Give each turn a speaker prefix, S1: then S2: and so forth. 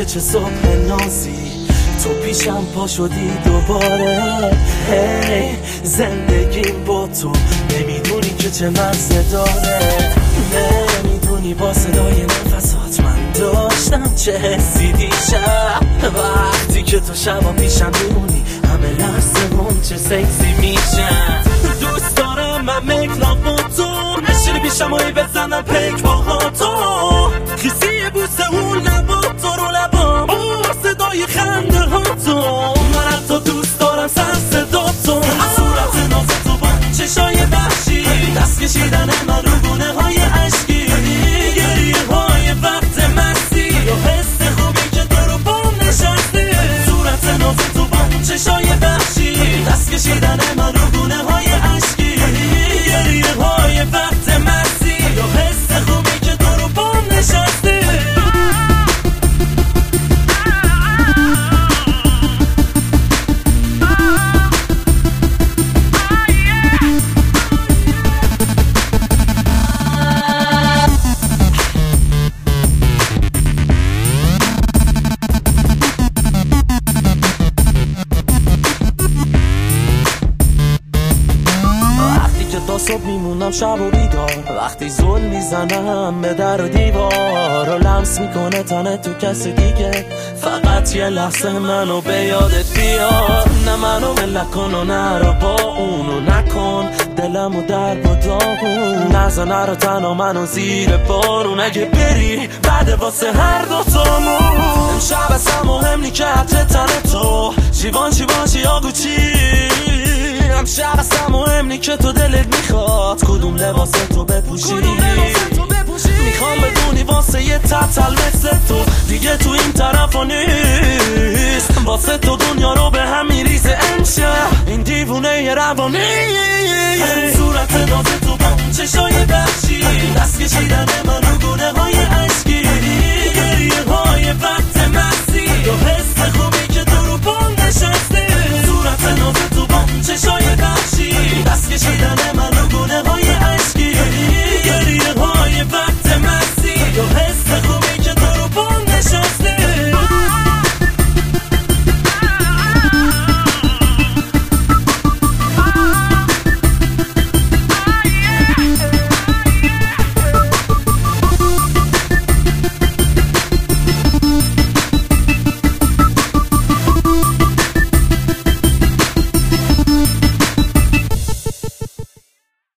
S1: چه صبح نازی، تو پیشم پا شدی دوباره. هی زندگیم با تو نمیدونی که چه مزه داره، نمیدونی با صدای نفسات من داشتم چه حسی دیشب. وقتی که تو شبا پیشم میمونی همه لحظه‌مون چه سکسی میشن. دوست دارم من مکلاق با تو نشینی پیشم و بزنم پیک با تو، خیسی بوسه اون لبا تو رو لبا صدای خنده ها تو. من حتی دوست دارم سر صدا تو، صورت ناز تو با چشای وحشی، دست کشیدن من رو گونه های عشقی، گریه های وقت مستی یا حس خوبی که تو رو بام نشستی. صورت ناز تو با چشای وحشی، دست کشیدن من رو گونه های عشقی، گریه های وقت مستی یا حس خوبی که تو رو بام نشستی. تا صبح میمونم شب و بیدار، وقتی زل میزنم به در و دیوار و لمس میکنه تنه تو کسی دیگه، فقط یه لحظه منو به یادت بیار. نه منو ملک کن و نرو با اونو نکن دلمو در بداغون، نزنه رو تنها منو زیر بارون. اگه بری بعد واسه هر دوتامون امشب اصلا مهم نی که حتی تنه تو شیوان شیاگو چی. امشب اصلا مهم نی که تو دلت میخواد کدوم لباس تو بپوشی. میخوام بدونی واسه یه تتل مثل تو دیگه تو این طرف نیست، واسه تو دنیا رو به هم میریزه امشب این دیوونه ی روانی. صورت ناز تو با چشای وحشی، دست کشیدن من رو گونه های عشقی، گریه های وقت مستی یا حس خوب